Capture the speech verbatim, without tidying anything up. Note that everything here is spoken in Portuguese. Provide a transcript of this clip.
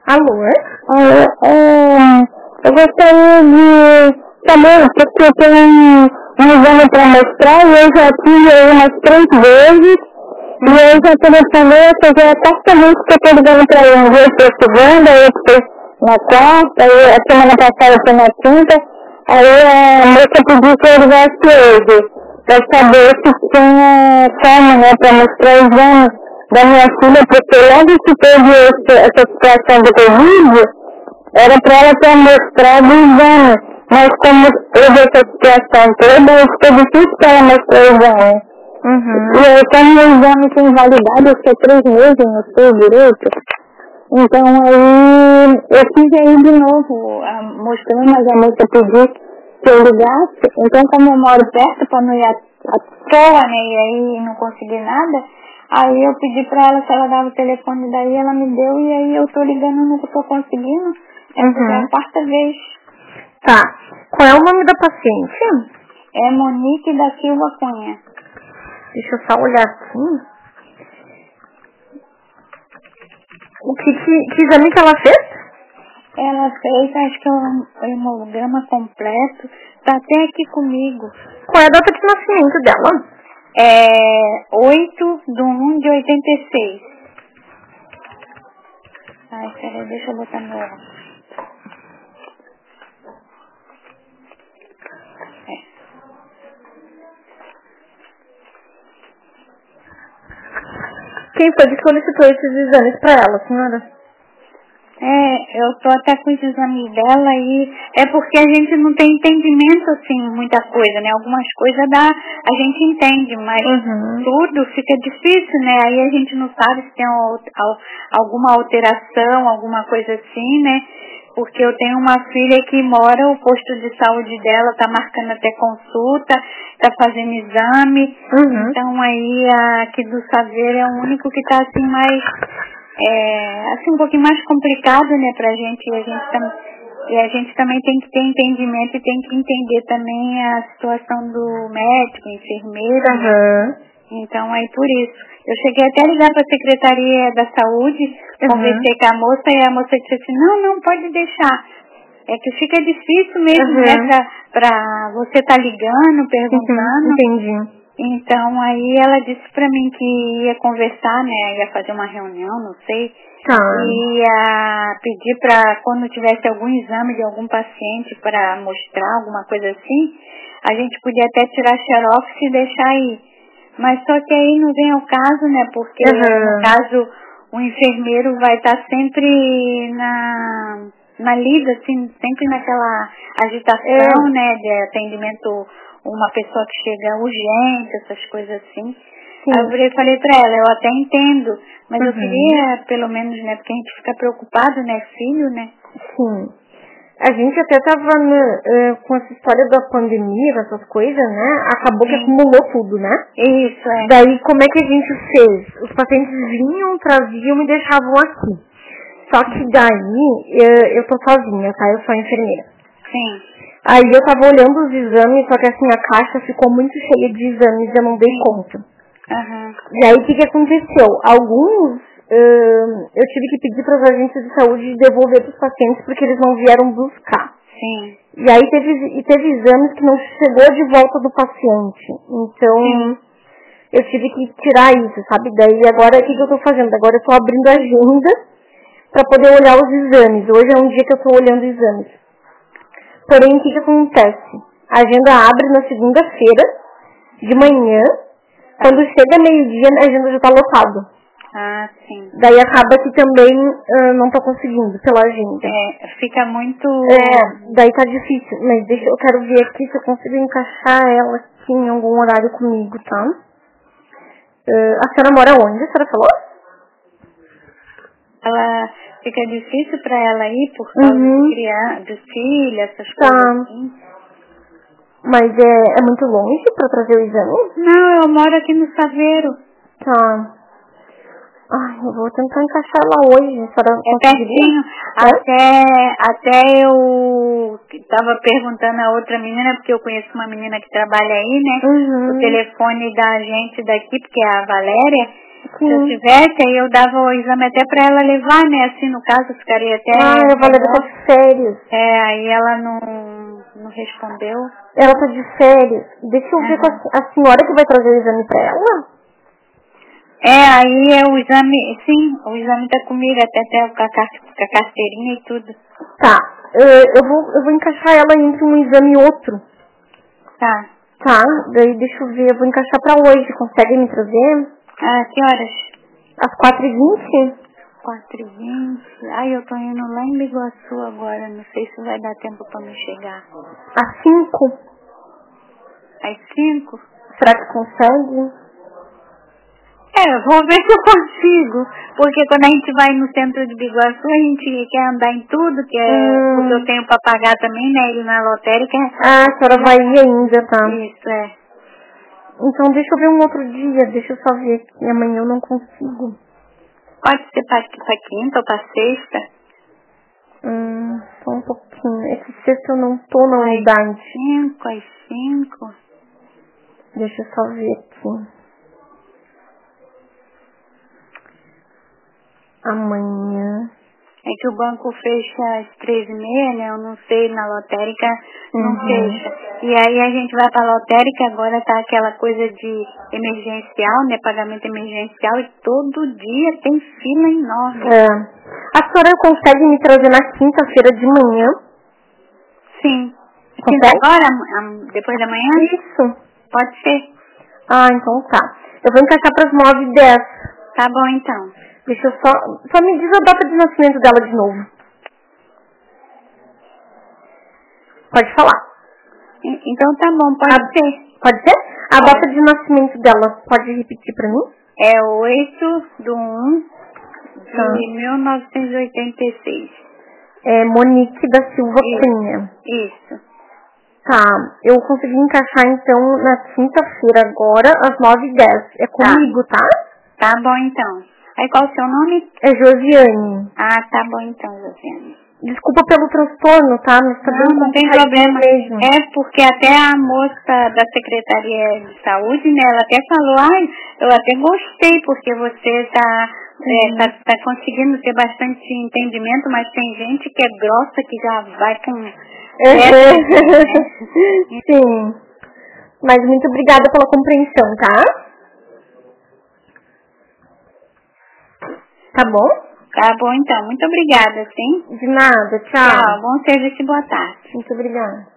Alô? É, é, eu gostaria de saber, porque eu tenho um, um exame para mostrar e eu já tive aí umas três vezes. E eu já telefonei, eu já praticamente que eu estou ligando para ele. Um dia eu fui segunda, eu fui na quarta, aí a semana passada eu fui na quinta. Aí a moça pediu que eu ligasse hoje, para saber se tinha como, né, para mostrar o exame da minha filha, porque logo que teve esse, essa situação do Covid, era para ela ter mostrado o exame. Mas como houve essa situação toda, ficou difícil para ela mostrar o exame. Uhum. E aí, como o exame tem validade, eu fiquei três meses no seu direito. Então aí eu fiz aí de novo, a, mostrando, mas a moça pediu que eu ligasse. Então como eu moro perto para não ir à à toa, né, e aí não consegui nada, aí eu pedi para ela se ela dava o telefone, daí ela me deu e aí eu tô ligando, não tô conseguindo. Essa Uhum. é a quarta vez. Tá. Qual é o nome da paciente? É Monique da Silva Cunha. Deixa eu só olhar aqui. O que, que, que exame que ela fez? Ela fez, acho que é um hemograma completo. Tá até aqui comigo. Qual é a data de nascimento dela? É oito de um de oitenta e seis. Ai, peraí, deixa eu botar meu... É. Quem foi que solicitou esses exames pra ela, senhora? É, eu tô até com os exames dela e é porque a gente não tem entendimento, assim, muita coisa, né? Algumas coisas dá, a gente entende, mas Uhum. tudo fica difícil, né? Aí a gente não sabe se tem al- al- alguma alteração, alguma coisa assim, né? Porque eu tenho uma filha que mora, o posto de saúde dela tá marcando até consulta, tá fazendo exame, Uhum. então aí a aqui do Saveiro é o único que tá assim mais... É, assim, um pouquinho mais complicado, né, pra gente, e a gente, tam, e a gente também tem que ter entendimento e tem que entender também a situação do médico, enfermeiro, né? Uhum. Então, aí por isso. Eu cheguei até a ligar para a Secretaria da Saúde, Uhum. conversei com a moça e a moça disse assim, não, não, pode deixar. É que fica difícil mesmo, Uhum. né, pra, pra você tá ligando, perguntando. Uhum. Entendi. Então, aí ela disse pra mim que ia conversar, né, ia fazer uma reunião, não sei, Tá. e ia pedir pra, quando tivesse algum exame de algum paciente para mostrar, alguma coisa assim, a gente podia até tirar xerox e deixar aí. Mas só que aí não vem ao caso, né, porque Uhum. no caso o enfermeiro vai estar sempre na, na lida, assim, sempre naquela agitação, É. né, de atendimento, uma pessoa que chega urgente, essas coisas assim. Sim. Aí eu virei e falei pra ela, eu até entendo, mas eu Uhum. queria, pelo menos, né, porque a gente fica preocupado, né, filho, né. Sim. A gente até tava no- eh, com essa história da pandemia, essas coisas, né? Acabou que Sim. acumulou tudo, né? Isso, é. Daí, como é que a gente fez? Os pacientes vinham, traziam e deixavam aqui. Só que daí, eh, eu tô sozinha, tá? Eu sou enfermeira. Sim. Aí eu tava olhando os exames, só que assim, a caixa ficou muito cheia de exames, eu não dei Sim. conta. Aham. E aí, o que que aconteceu? Alguns, ahn, eu tive que pedir para os agentes de saúde devolver para os pacientes porque eles não vieram buscar. Sim. E aí teve, e teve exames que não chegou de volta do paciente. Então, Sim. eu tive que tirar isso, sabe? Daí agora, o que que eu tô fazendo? Agora eu tô abrindo a agenda para poder olhar os exames. Hoje é um dia que eu tô olhando exames. Porém, o que que acontece? A agenda abre na segunda-feira, de manhã. Quando chega meio-dia, a agenda já tá lotada. Ah, sim. Daí acaba que também ah, não tô conseguindo pela agenda. É, fica muito... É, daí tá difícil. Mas deixa, eu quero ver aqui se eu consigo encaixar ela aqui em algum horário comigo, tá? Ah, a senhora mora onde? A senhora falou? Ela fica difícil pra ela ir por causa Uhum. de criar, de filha, essas Tá. coisas assim. Mas é, é muito longe pra trazer o exame? Não, eu moro aqui no Saveiro. Tá. Ai, eu vou tentar encaixar ela hoje. A senhora É conseguiria? pertinho. É? Até, até eu tava perguntando a outra menina, porque eu conheço uma menina que trabalha aí, né? O Uhum. telefone da gente daqui, porque é a Valéria. Se eu tivesse, aí eu dava o exame até pra ela levar, né? Assim, no caso, eu ficaria até... Ah, eu vou levar de férias. É, aí ela não, não respondeu. Ela tá de férias. Deixa eu Uhum. ver com a, a senhora que vai trazer o exame pra ela. É, aí é o exame, sim, o exame tá comigo, até, até com, a, com a carteirinha e tudo. Tá, eu, eu, vou, eu vou encaixar ela entre um exame e outro. Tá. Tá, daí deixa eu ver, eu vou encaixar pra hoje. Consegue me trazer? Ah, que horas? Às quatro e vinte? quatro e vinte. Ai, eu tô indo lá em Biguaçu agora, não sei se vai dar tempo pra me chegar. Às cinco? Às cinco? Será que consegue? É, eu vou ver se eu consigo, porque quando a gente vai no centro de Biguaçu, a gente quer andar em tudo, que é, Hum. porque eu tenho pra pagar também, né, ele na lotérica. Ah, a senhora vai ir ainda, tá? Isso, é. Então deixa eu ver um outro dia, deixa eu só ver que amanhã eu não consigo. Pode ser pra, pra quinta ou pra sexta? Hum, só um pouquinho. Esse sexta eu não tô na unidade. Cinco, às cinco. Deixa eu só ver aqui. Amanhã. É que o banco fecha às três e meia, né? Eu não sei, na lotérica não Uhum. fecha. E aí a gente vai pra lotérica, agora tá aquela coisa de emergencial, né? Pagamento emergencial, e todo dia tem fila enorme. É. A senhora consegue me trazer na quinta-feira de manhã? Sim. Quinta Consegue? agora? am- Depois da manhã? Isso. Pode ser. Ah, então tá. Eu vou encaixar para as nove e dez. Tá bom, então. Deixa eu só... Só me diz a data de nascimento dela de novo. Pode falar. E- Então tá bom, pode A- ser. Pode ser? A data de nascimento dela, pode repetir pra mim? É oito do um Tá. de mil novecentos e oitenta e seis. É Monique da Silva Isso. Cunha. Isso. Tá, eu consegui encaixar então na quinta-feira agora, às nove e dez. É comigo, tá? Tá bom, então. Aí qual o seu nome? É Josiane. Ah, tá bom então, Josiane. Desculpa pelo transtorno, tá? Mas tá Não, bem não tem complicadinho problema. mesmo. É porque até a moça da Secretaria de Saúde, né, ela até falou, ai, eu até gostei, porque você tá, é, Uhum. tá, tá conseguindo ter bastante entendimento, mas tem gente que é grossa, que já vai com... Uhum. né? Sim. Mas muito obrigada pela compreensão, tá? Tá bom? Tá bom então, muito obrigada, sim? De nada, tchau. Tchau, bom serviço e boa tarde. Muito obrigada.